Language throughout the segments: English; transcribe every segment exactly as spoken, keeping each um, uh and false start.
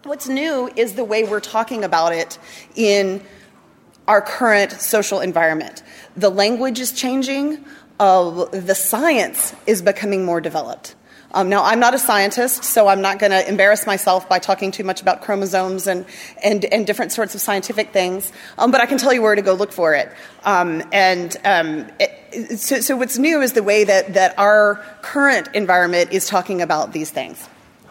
What's new is the way we're talking about it in our current social environment. The language is changing. Uh, the science is becoming more developed. Um, now, I'm not a scientist, so I'm not going to embarrass myself by talking too much about chromosomes and, and, and different sorts of scientific things, um, but I can tell you where to go look for it. Um, and um, it, so, so what's new is the way that, that our current environment is talking about these things.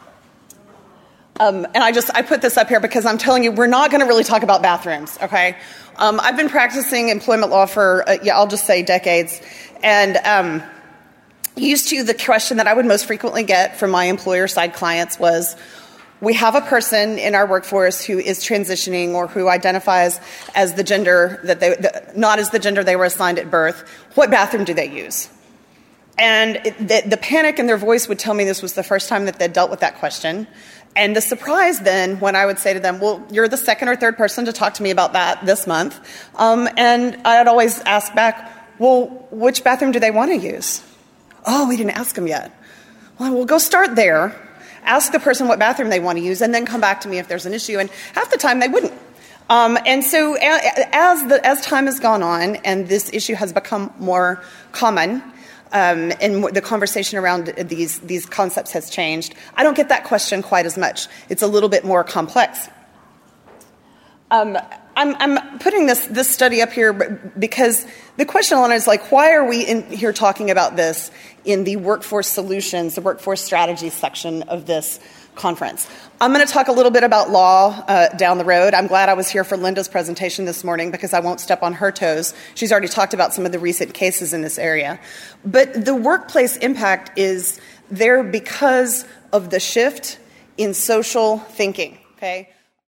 Um, and I just I put this up here because I'm telling you, we're not going to really talk about bathrooms, okay? Um, I've been practicing employment law for, uh, yeah, I'll just say decades, and um, used to the question that I would most frequently get from my employer-side clients was, we have a person in our workforce who is transitioning or who identifies as the gender that they, the, not as the gender they were assigned at birth. What bathroom do they use? And it, the, the panic in their voice would tell me this was the first time that they'd dealt with that question. And the surprise then when I would say to them, well, you're the second or third person to talk to me about that this month. Um, and I'd always ask back, well, which bathroom do they want to use? Oh, we didn't ask them yet. Well, we'll go start there, ask the person what bathroom they want to use, and then come back to me if there's an issue. And half the time they wouldn't. Um, and so as, the, as time has gone on and this issue has become more common, Um, and the conversation around these these concepts has changed, I don't get that question quite as much. It's a little bit more complex. Um, I'm, I'm putting this this study up here because the question on it is like, why are we in here talking about this in the workforce solutions, the workforce strategy section of this conference? I'm going to talk a little bit about law uh, down the road. I'm glad I was here for Linda's presentation this morning because I won't step on her toes. She's already talked about some of the recent cases in this area. But the workplace impact is there because of the shift in social thinking, okay?